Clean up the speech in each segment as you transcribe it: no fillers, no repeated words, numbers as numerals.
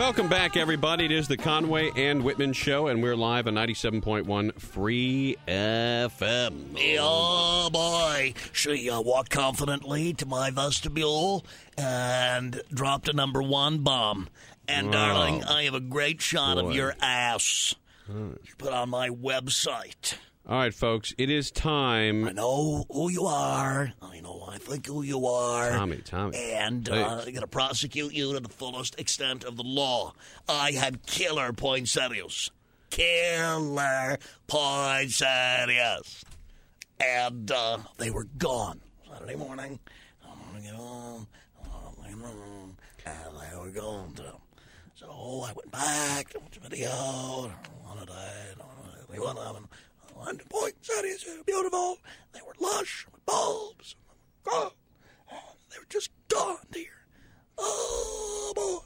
Welcome back, everybody. It is the Conway and Whitman Show, and we're live on 97.1 Free FM. Oh, boy. She walked confidently to my vestibule and dropped a number one bomb. And, darling, I have a great shot of your ass. Put on my website. All right, folks, it is time. I know who you are. I think who you are. Tommy. And I'm going to prosecute you to the fullest extent of the law. I had killer poinsettias. Killer poinsettias. And they were gone. Saturday morning, I'm going to get home. And they were gone. So I went back to watch the video. And poinsettias are beautiful. They were lush with bulbs. Oh, they were just gone, dear. Oh, boy.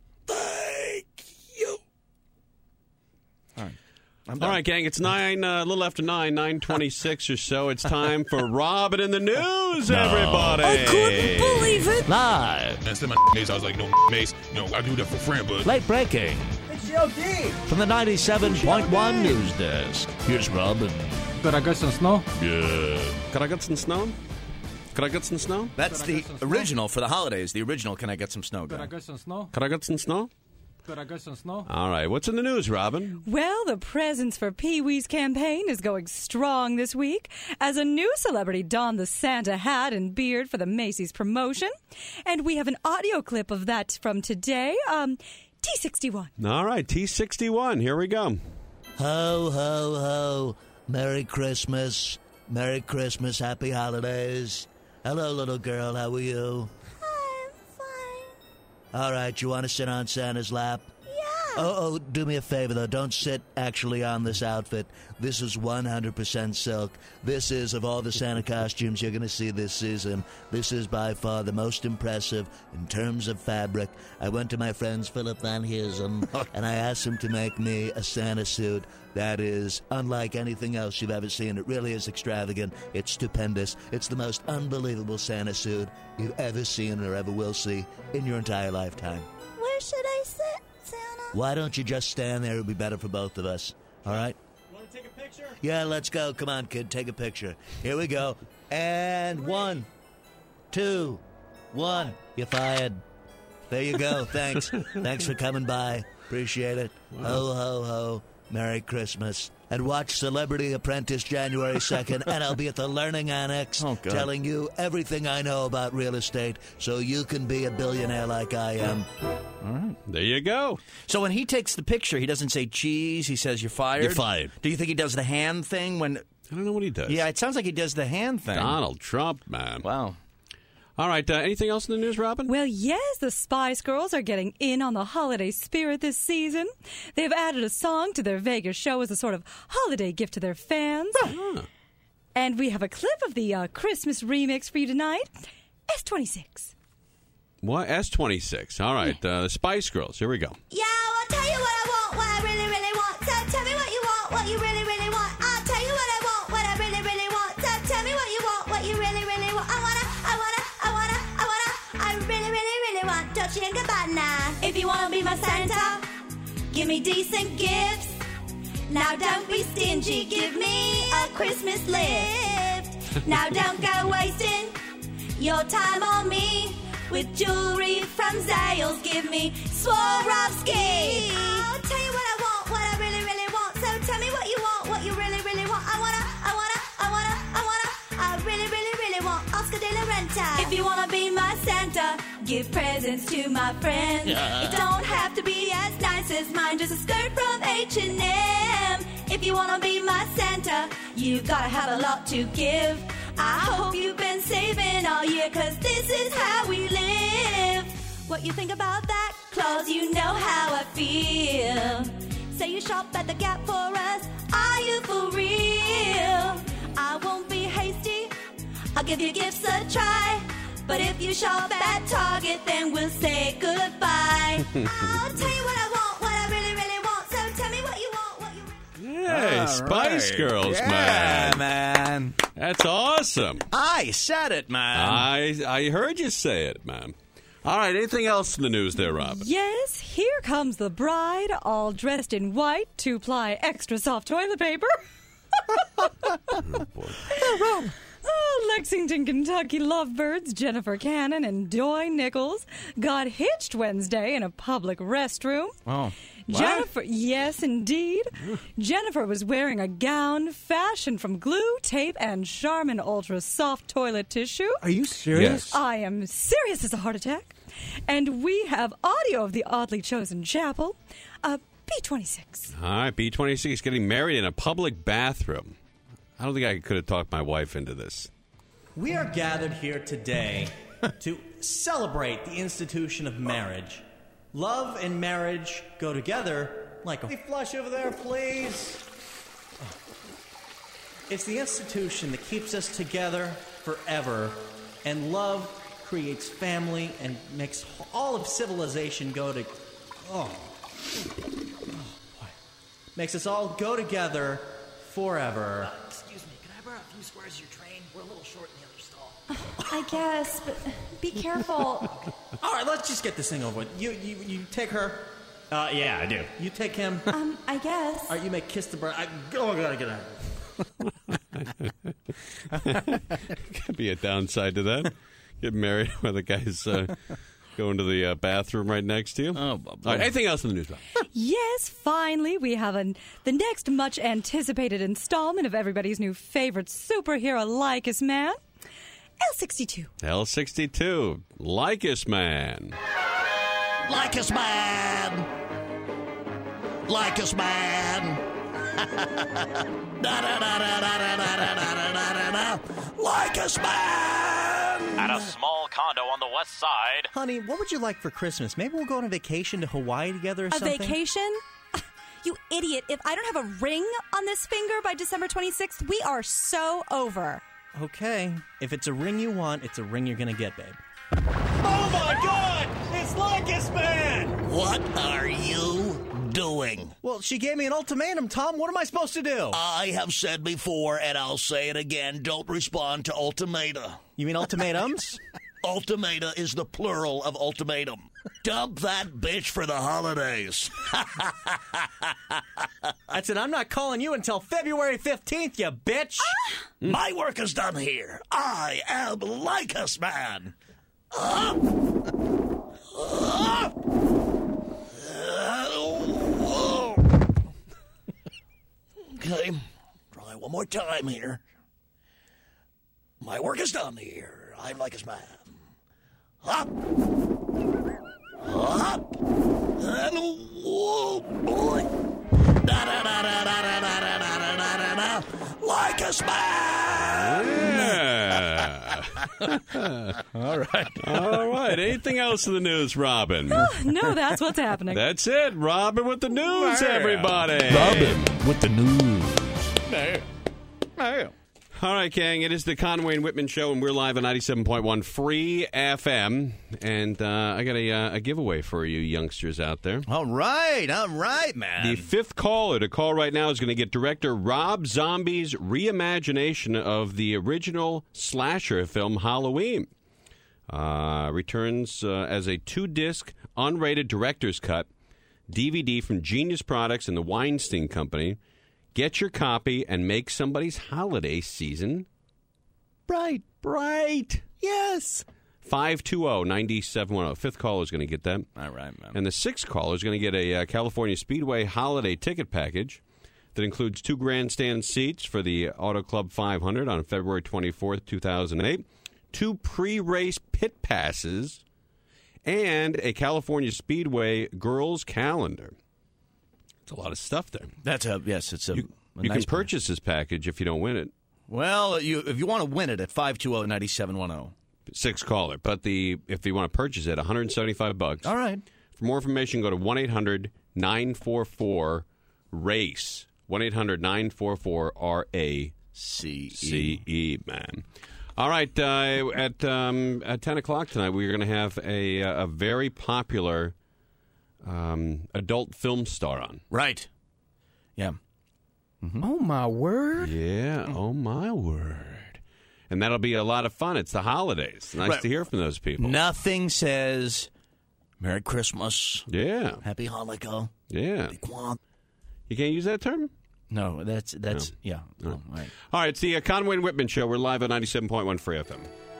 Thank you. All right. All right, gang, it's 9, a little after 9:26 or so. It's time for Robin in the News, everybody. I couldn't believe it. Live. Instead of my mace, I was like, no, mace. I do that for friend, but... Late breaking. It's LD. From the 97.1 News Desk. Here's Robin. Could I get some snow? Yeah. Could I get some snow? Could I get some snow? That's the original for the holidays. The original, Can I Get Some Snow? Could I Guy. get some snow? Could I get some snow? Could I get some snow? All right, what's in the news, Robin? Well, the Presents for Pee-wee's campaign is going strong this week as a new celebrity donned the Santa hat and beard for the Macy's promotion. And we have an audio clip of that from today. T61. All right, T61, here we go. Ho, ho, ho. Merry Christmas. Merry Christmas. Happy holidays. Hello, little girl. How are you? I'm fine. All right, you want to sit on Santa's lap? Yeah. Oh, do me a favor, though. Don't sit actually on this outfit. This is 100% silk. This is, of all the Santa costumes you're going to see this season, this is by far the most impressive in terms of fabric. I went to my friend's Philip Van Heersen, and I asked him to make me a Santa suit that is unlike anything else you've ever seen. It really is extravagant. It's stupendous. It's the most unbelievable Santa suit you've ever seen or ever will see in your entire lifetime. Where should I sit, Santa? Why don't you just stand there? It would be better for both of us. All right? Want to take a picture? Yeah, let's go. Come on, kid. Take a picture. Here we go. And 1, 2, 1. You're fired. There you go. Thanks. Thanks for coming by. Appreciate it. Wow. Ho, ho, ho. Merry Christmas. And watch Celebrity Apprentice January 2nd, and I'll be at the Learning Annex telling you everything I know about real estate so you can be a billionaire like I am. All right. There you go. So when he takes the picture, he doesn't say cheese. He says you're fired. You're fired. Do you think he does the hand thing when... I don't know what he does. Yeah, it sounds like he does the hand thing. Donald Trump, man. Wow. All right, anything else in the news, Robin? Well, yes, the Spice Girls are getting in on the holiday spirit this season. They've added a song to their Vegas show as a sort of holiday gift to their fans. And we have a clip of the Christmas remix for you tonight. S26. What? S26. All right, the Spice Girls. Here we go. Yeah, I'll tell you what I want, what I really, really want. So tell me what you want, what you really, really want. I'll tell you what I want, what I really, really want. So tell me what you want, what you really, really want. I really, really, really want Dolce & Gabbana. If you want to be my Santa, give me decent gifts. Now don't be stingy, give me a Christmas lift. Now don't go wasting your time on me with jewelry from Zales. Give me Swarovski. I'll tell you what I want, what I really, really want. So tell me what you want, what you really, really want. I really, really, really want Oscar de la Renta. If you want to be my Santa, give presents to my friends. It don't have to be as nice as mine, just a skirt from H&M. If you want to be my Santa, you gotta have a lot to give. I hope you've been saving all year, cause this is how we live. What you think about that, Claus? You know how I feel. Say you shop at the Gap for us, are you for real? I won't be hasty, I'll give your gifts a try. But if you shop at Target, then we'll say goodbye. I'll tell you what I want, what I really, really want. So tell me what you want, what you really... Hey, All Spice right. Girls, Yeah, man. man. That's awesome. I said it, man. I heard you say it, man. All right, anything else in the news there, Robin? Yes, here comes the bride, all dressed in white, 2-ply extra soft toilet paper. Oh, boy. Lexington, Kentucky lovebirds Jennifer Cannon and Doy Nichols got hitched Wednesday in a public restroom. Oh. Jennifer, yes, indeed. Jennifer was wearing a gown fashioned from glue, tape, and Charmin Ultra soft toilet tissue. Are you serious? Yes. I am serious as a heart attack. And we have audio of the oddly chosen chapel. B26. All right, B26 getting married in a public bathroom. I don't think I could have talked my wife into this. We are gathered here today to celebrate the institution of marriage. Love and marriage go together like a... Hey, flush over there, please. It's the institution that keeps us together forever, and love creates family and makes all of civilization go to... boy. Makes us all go together forever. Excuse me, can I borrow a few squares of your train? We're a little short in the other stall. I guess, but be careful. All right, let's just get this thing over with. You take her. Yeah, I do. You take him. I guess. All right, you may kiss the bride. Oh, gotta get out. Could be a downside to that. Get married while the guy's going to the bathroom right next to you. Oh, All right, anything else in the news? Yes, finally, we have the next much-anticipated installment of everybody's new favorite superhero, Lycus Man, L62. L62, Lycus Man. Lycus Man! Lycus Man! Lycus Man! At a small condo on the west side. Honey, what would you like for Christmas? Maybe we'll go on a vacation to Hawaii together or something? A vacation? You idiot. If I don't have a ring on this finger by December 26th, we are so over. Okay. If it's a ring you want, it's a ring you're gonna get, babe. Oh my God! It's Lycus Man! What are you doing? Well, she gave me an ultimatum, Tom. What am I supposed to do? I have said before, and I'll say it again, don't respond to ultimata. You mean ultimatums? Ultimata is the plural of ultimatum. Dump that bitch for the holidays. I said, I'm not calling you until February 15th, you bitch. My work is done here. I am Lycus Man. Okay, try one more time here. My work is done here. I'm Lycus Man. Up. Up. And oh boy. Da-da-da-da-da-da-da-da-da-da-da. Lycus Man. Yeah. All right. Anything else in the news, Robin? No, that's what's happening. That's it. Robin with the news, everybody. Robin with the news. All right, gang, it is the Conway and Whitman Show, and we're live on 97.1 Free FM. And I got a giveaway for you youngsters out there. All right, man. The fifth caller to call right now is going to get director Rob Zombie's reimagination of the original slasher film Halloween. Returns as a 2-disc, unrated director's cut DVD from Genius Products and the Weinstein Company. Get your copy and make somebody's holiday season bright. Yes. 520-9710. Fifth caller is going to get that. All right, man. And the sixth caller is going to get a California Speedway holiday ticket package that includes 2 grandstand seats for the Auto Club 500 on February 24th, 2008, 2 pre-race pit passes, and a California Speedway girls calendar. It's a lot of stuff there. It's a You nice can purchase this package if you don't win it. Well, if you want to win it at 520-9710. Sixth caller. But if you want to purchase it, $175. All right. For more information, go to 1-800-944-RACE. 1-800-944-RACE, man. All right. At 10 o'clock tonight, we're going to have a very popular adult film star on. Right. Yeah. Oh, my word. Yeah, oh my word. And that'll be a lot of fun. It's the holidays. Nice to hear from those people. Nothing says Merry Christmas. Yeah. Happy Hanukkah. Yeah. You can't use that term? No, that's yeah. No. All right. All right, it's the Conway and Whitman Show. We're live on 97.1 Free FM.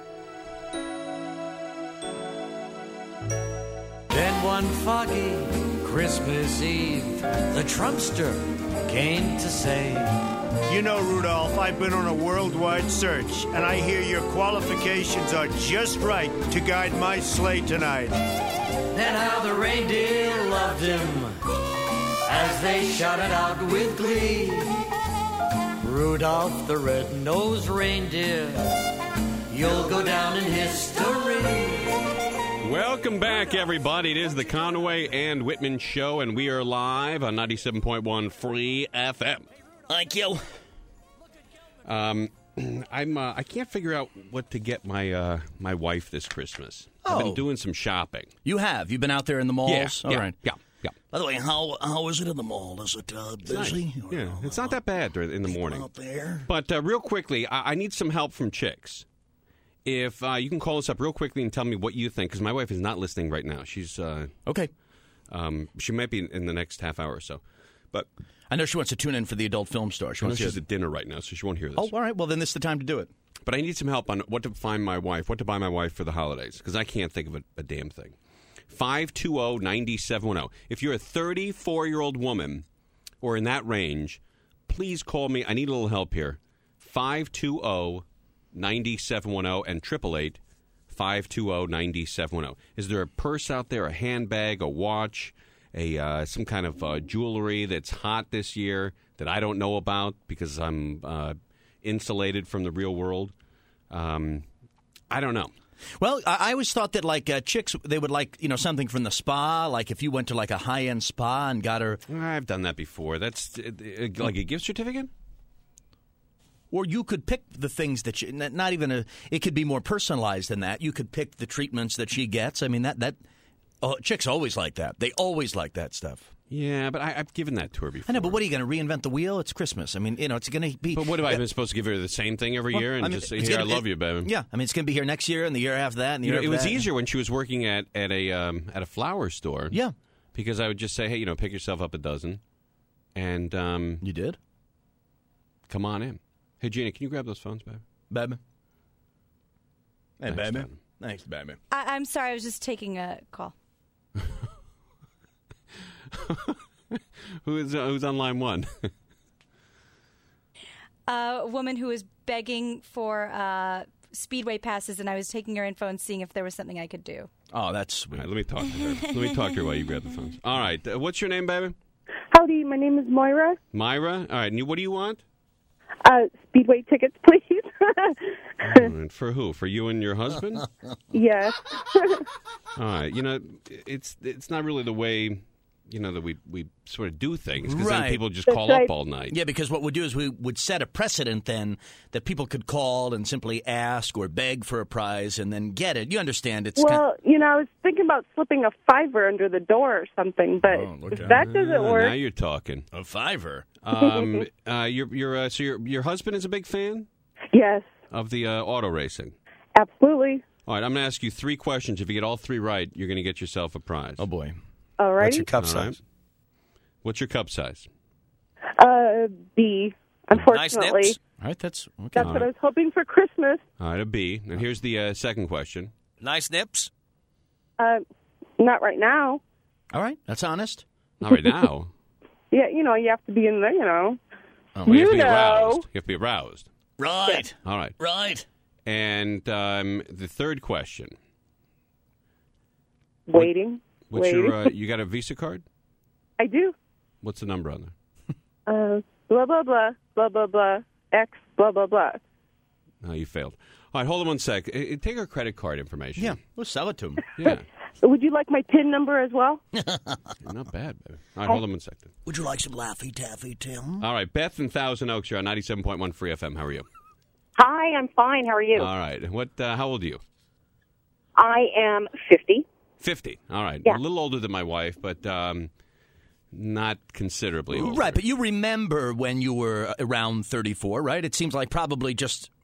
Then one foggy Christmas Eve, the Trumpster came to say, "You know, Rudolph, I've been on a worldwide search, and I hear your qualifications are just right to guide my sleigh tonight." Then how the reindeer loved him as they shouted out with glee, "Rudolph the red-nosed reindeer, you'll go down in history." Welcome back, everybody. It is the Conway and Whitman Show, and we are live on 97.1 Free FM. Thank you. I can't figure out what to get my my wife this Christmas. I've been doing some shopping. You have? You've been out there in the malls? Yeah, All right. Yeah. By the way, how is it in the mall? Is it busy? Nice. Yeah, it's not that bad in the morning. Out there. But real quickly, I need some help from chicks. If you can call us up real quickly and tell me what you think, because my wife is not listening right now. She's okay. She might be in the next half hour or so. But I know she wants to tune in for the adult film store. She's at dinner right now, so she won't hear this. Oh, all right. Well, then this is the time to do it. But I need some help on what to buy my wife for the holidays, because I can't think of a damn thing. 520-9710. If you're a 34-year-old woman or in that range, please call me. I need a little help here. 520-9710 and 888-520-9710. Is there a purse out there, a handbag, a watch, some kind of jewelry that's hot this year that I don't know about because I'm insulated from the real world? I don't know. Well, I always thought that, like, chicks, they would like, something from the spa. Like, if you went to, like, a high-end spa and got her... I've done that before. That's like a gift certificate? Or you could pick the things that you... Not even it could be more personalized than that. You could pick the treatments that she gets. I mean, chicks always like that. They always like that stuff. Yeah, but I've given that to her before. I know, but what are you going to reinvent the wheel? It's Christmas. I mean, it's going to be... But what am I supposed to give her the same thing every year and just say, here, I love you, baby? Yeah, I mean, it's going to be here next year and the year after that and the year after that. It was that. easier when she was working at a flower store. Yeah. Because I would just say, hey, pick yourself up a dozen. And... You did? Come on in. Hey, Gina, can you grab those phones, baby? Baby. Hey, Thanks, baby. Thanks, baby. I'm sorry, I was just taking a call. Who's on line one? A woman who was begging for Speedway passes, and I was taking her info and seeing if there was something I could do. Oh, that's sweet. All right, let me talk to her. Let me talk to her while you grab the phones. All right. What's your name, baby? Howdy, my name is Moira. Myra? All right. And what do you want? Speedway tickets, please. And for who? For you and your husband? Yes. All right. It's not really the way... that we sort of do things, because then people just call up all night. Yeah, because what we'd do is we would set a precedent then that people could call and simply ask or beg for a prize and then get it. You understand? It's I was thinking about slipping a $5 under the door or something, but if that doesn't work... Now you're talking. A $5? Your husband is a big fan? Yes. Of the auto racing? Absolutely. All right, I'm going to ask you 3 questions. If you get all 3 right, you're going to get yourself a prize. Oh, boy. All right. What's your cup size? What's your cup size? B, unfortunately. Nice nips. All right, that's okay. That's what I was hoping for Christmas. All right, a B. And here's the second question. Nice nips? Not right now. All right, that's honest. Not right now? Yeah, you have to be in the, Oh, you have to be aroused. You have to be aroused. Right. Yeah. All right. Right. And the third question. Waiting. What's your, you got a Visa card? I do. What's the number on there? Blah, blah, blah, blah, blah, blah, X, blah, blah, blah. Oh, you failed. All right, hold on one sec. Take our credit card information. Yeah, we'll sell it to him. Yeah. Would you like my PIN number as well? Not bad, baby. All right, hold on one second. Would you like some Laffy Taffy, Tim? All right, Beth in Thousand Oaks, you're on 97.1 Free FM. How are you? Hi, I'm fine. How are you? All right. How old are you? I am 50. 50. All right. Yeah. A little older than my wife, but not considerably older. Right, but you remember when you were around 34, right? It seems like probably just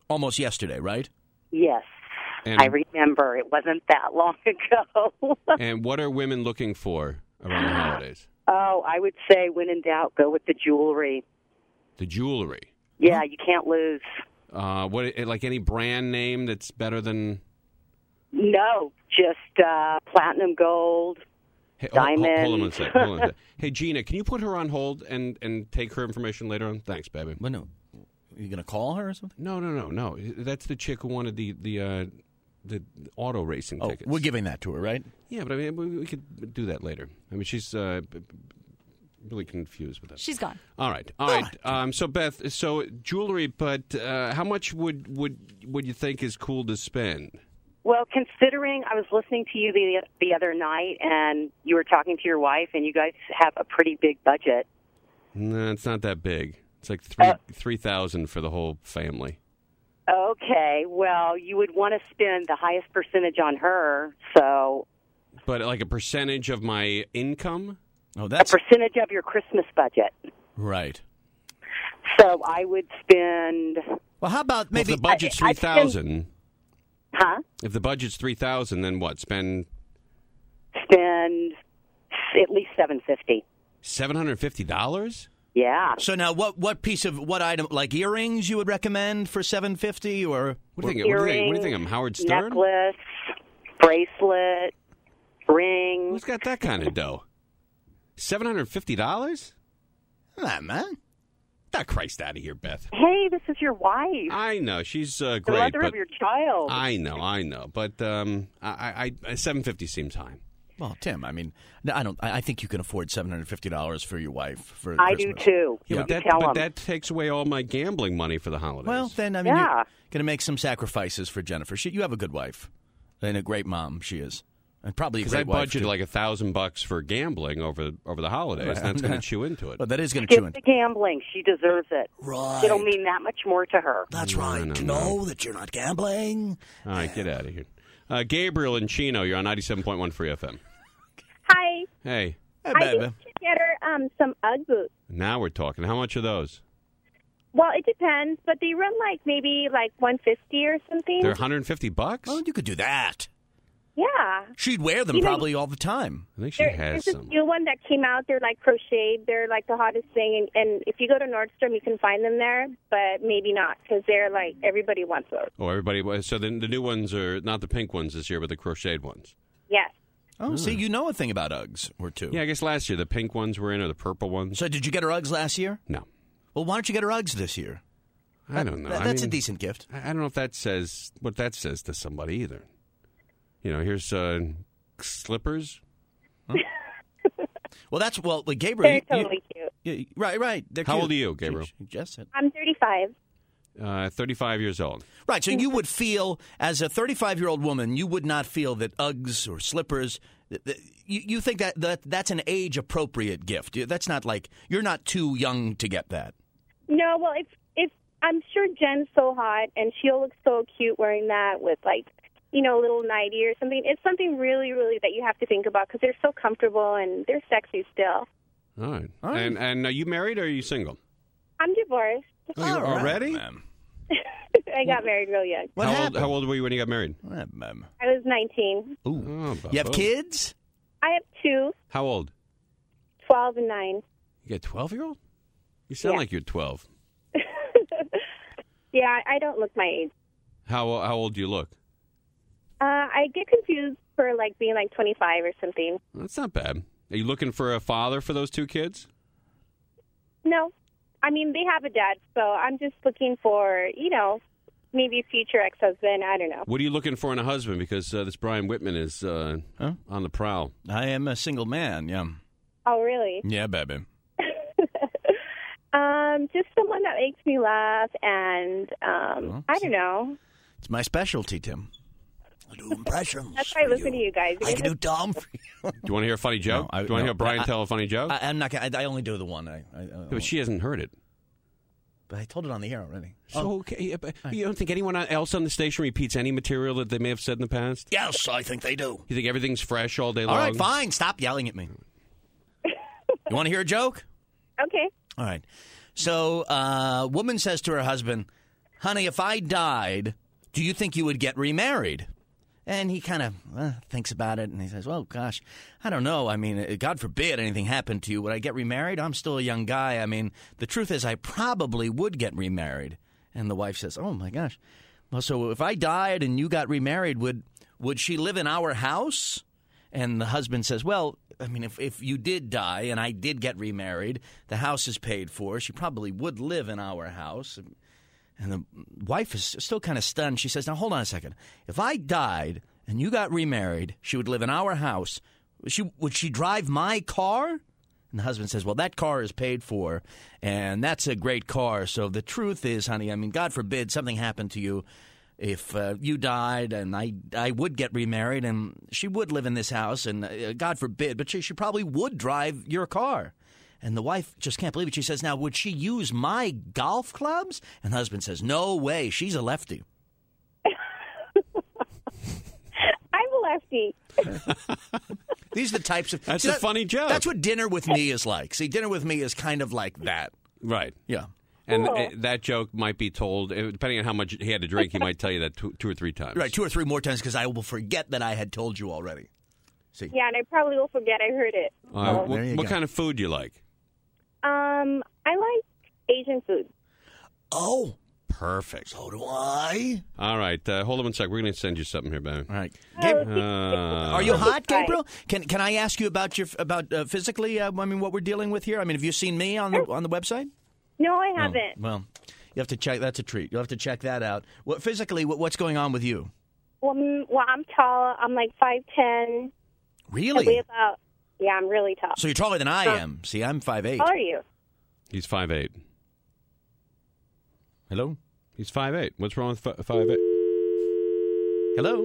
almost yesterday, right? Yes. And- I remember. It wasn't that long ago. And what are women looking for around the holidays? Oh, I would say when in doubt, go with the jewelry. The jewelry. Yeah, you can't lose. What, like any brand name that's better than? No, just platinum gold, Hey, diamond. hold on a sec. Hey, Gina, can you put her on hold and take her information later on? Thanks, baby. Well, no. Are you going to call her or something? No. That's the chick who wanted the auto racing tickets. We're giving that to her, right? Yeah, but I mean, we could do that later. I mean, she's really confused with that. She's gone. All right. So Beth, jewelry, but how much would you think is cool to spend? Well, considering I was listening to you the other night, and you were talking to your wife, and you guys have a pretty big budget. No, it's not that big. It's like $3,000 for the whole family. Okay, well, you would want to spend the highest percentage on her, so... But like a percentage of my income? Oh, that's... A percentage of your Christmas budget. Right. So I would spend... Well, how about maybe... Well, if the budget's $3,000... Huh? If the budget's $3,000, then what? Spend at least $750. $750? Yeah. So now, what item, like earrings, you would recommend for $750, or what do you think? I'm Howard Stern. Necklace, bracelet, ring. Who's got that kind of dough? $750? Ah, man. Not Christ out of here, Beth. Hey, this is your wife. I know she's great. The mother but of your child. I know. But I $750 seems high. Well, Tim, I mean, I think you can afford $750 for your wife for I Christmas. do too. Yeah, but that takes away all my gambling money for the holidays. Well, then I mean, you're going to make some sacrifices for Jennifer. You have a good wife and a great mom. She is, and probably a great wife. Because I budgeted like $1,000 for gambling over the holidays. And that's going to chew into it. Well, that is going to chew into it. Skip the gambling. She deserves it. Right. It'll mean that much more to her. That's right. To know that you're not gambling. All right, get out of here. Gabriel and Chino, you're on 97.1 Free FM. Hi. Hey. I need to get her some UGG boots. Now we're talking. How much are those? Well, it depends, but they run maybe $150 or something. They're $150? Oh, you could do that. Yeah. She'd wear them probably all the time. I think she has some. There's a new one that came out. They're crocheted. They're the hottest thing. And if you go to Nordstrom, you can find them there, but maybe not because they're everybody wants those. Oh, everybody. So then the new ones are not the pink ones this year, but the crocheted ones. Yes. Oh, see, you know a thing about Uggs or two. Yeah, I guess last year the pink ones were in or the purple ones. So did you get her Uggs last year? No. Well, why don't you get her Uggs this year? I don't know. That's a decent gift. I don't know if that says what that says to somebody either. You know, here's slippers. Huh? Well, Gabriel. They're totally cute. Right. They're How cute. old are you, Gabriel? Just said. I'm 35. 35 years old. Right, so you would feel, as a 35-year-old woman, you would not feel that Uggs or slippers, you think that's an age-appropriate gift. That's not you're not too young to get that. No, well, if I'm sure Jen's so hot, and she'll look so cute wearing that with, a little nightie or something. It's something really, really that you have to think about because they're so comfortable and they're sexy still. All right. And are you married or are you single? I'm divorced. Oh, you already? I got married real young. How old were you when you got married? I was 19. Ooh. You have kids? I have 2. How old? 12 and 9. You got a 12-year-old? You sound like you're 12. Yeah, I don't look my age. How old do you look? I get confused for being 25 or something. That's not bad. Are you looking for a father for those 2 kids? No. I mean, they have a dad, so I'm just looking for, maybe a future ex-husband. I don't know. What are you looking for in a husband? Because this Brian Whitman is on the prowl. I am a single man, yeah. Oh, really? Yeah, baby. Just someone that makes me laugh, and I don't know. It's my specialty, Tim. I do impressions. That's why I listen to you guys. I can do Tom for you. Do you want to hear a funny joke? Do you want to hear Brian tell a funny joke? I'm not. I only do the one. But she hasn't heard it. But I told it on the air already. So okay, you don't think anyone else on the station repeats any material that they may have said in the past? Yes, I think they do. You think everything's fresh all day long? All right, fine. Stop yelling at me. You want to hear a joke? Okay. All right. So, a woman says to her husband, honey, if I died, do you think you would get remarried? And he kind of thinks about it, and he says, well, gosh, I don't know. I mean, God forbid anything happened to you. Would I get remarried? I'm still a young guy. I mean, the truth is I probably would get remarried. And the wife says, oh, my gosh. Well, so if I died and you got remarried, would she live in our house? And the husband says, well, I mean, if you did die and I did get remarried, the house is paid for. She probably would live in our house. And the wife is still kind of stunned. She says, now, hold on a second. If I died and you got remarried, she would live in our house. Would she drive my car? And the husband says, well, that car is paid for, and that's a great car. So the truth is, honey, I mean, God forbid something happened to you. If you died and I would get remarried and she would live in this house, and God forbid, but she probably would drive your car. And the wife just can't believe it. She says, now, would she use my golf clubs? And the husband says, no way. She's a lefty. I'm a lefty. These are the types of... That's a funny joke. That's what dinner with me is like. See, dinner with me is kind of like that. Right. Yeah. And that joke might be told, depending on how much he had to drink, he might tell you that two or three times. Right, 2 or 3 more times, because I will forget that I had told you already. See? Yeah, and I probably will forget I heard it. What kind of food do you like? I like Asian food. Oh, perfect. So do I. All right, hold on one sec. We're going to send you something here, Ben. All right. Are you hot, Gabriel? Can I ask you about physically? I mean, what we're dealing with here. I mean, have you seen me on the website? No, I haven't. Well, you have to check. That's a treat. You'll have to check that out. Physically, what's going on with you? Well, I'm tall. I'm like 5'10". Really? I'm really tall. So you're taller than I am. See, I'm 5'8". How are you? He's 5'8". Hello? He's 5'8". What's wrong with 5'8"? Hello?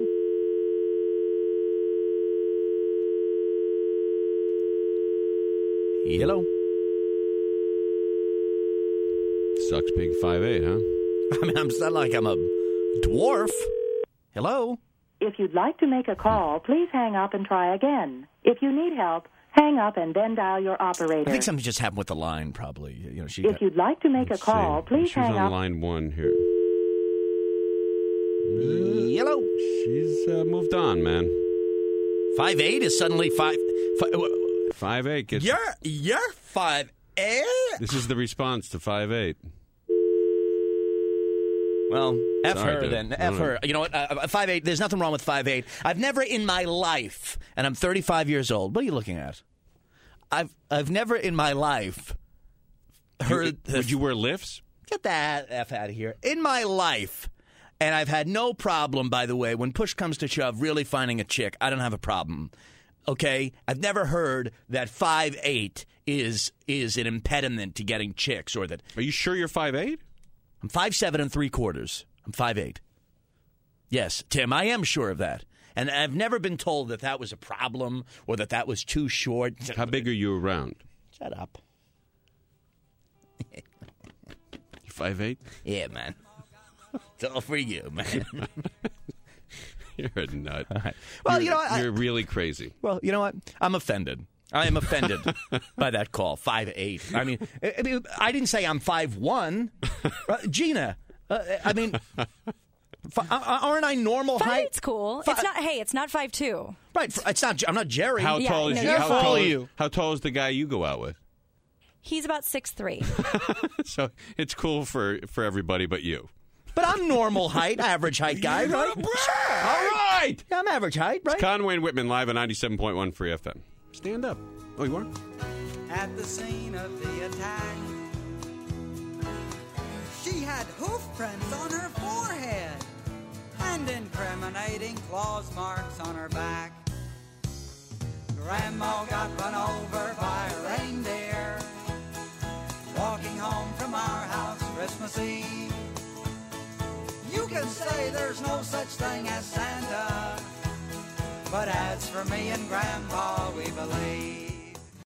Hello? Sucks being 5'8", huh? I mean, it's not like I'm a dwarf. Hello? If you'd like to make a call, please hang up and try again. If you need help, hang up and then dial your operator. I think something just happened with the line, probably. If you'd like to make a call, please hang up. She's on line 1 here. Hello? She's moved on, man. 5'8" is suddenly 5'8". Gets... You're 5'8"? This is the response to 5'8". Well, F Sorry, her dude. then. F her. You know what? 5'8", there's nothing wrong with 5'8". I've never in my life, and I'm 35 years old. What are you looking at? I've never in my life heard... Would you wear lifts? Get that F out of here. In my life, and I've had no problem, by the way, when push comes to shove, really finding a chick. I don't have a problem. Okay? I've never heard that 5'8" is an impediment to getting chicks, or that... Are you sure you're 5'8"? I'm 5'7 3/4. I'm 5'8". Yes, Tim, I am sure of that. And I've never been told that was a problem or that was too short. How big are you around? Shut up. You 5'8"? Yeah, man. It's all for you, man. You're a nut. Right. Well, you're really crazy. Well, you know what? I'm offended. I am offended by that call. 5'8". I mean, I didn't say I'm 5'1". Gina, I mean, aren't I normal height? 5'8's cool. It's not 5'2". Right. It's not. I'm not Jerry. How tall is you? How tall is the guy you go out with? He's about 6'3". So it's cool for everybody but you. But I'm normal height, average height guy, right? Sure. All right. Yeah, I'm average height, right? It's Conway and Whitman live on 97.1 Free FM. Stand up. Oh, you are? At the scene of the attack, she had hoof prints on her forehead and incriminating claws marks on her back. Grandma got run over by a reindeer walking home from our house Christmas Eve. You can say there's no such thing as Santa, but as for me and Grandpa, we believe.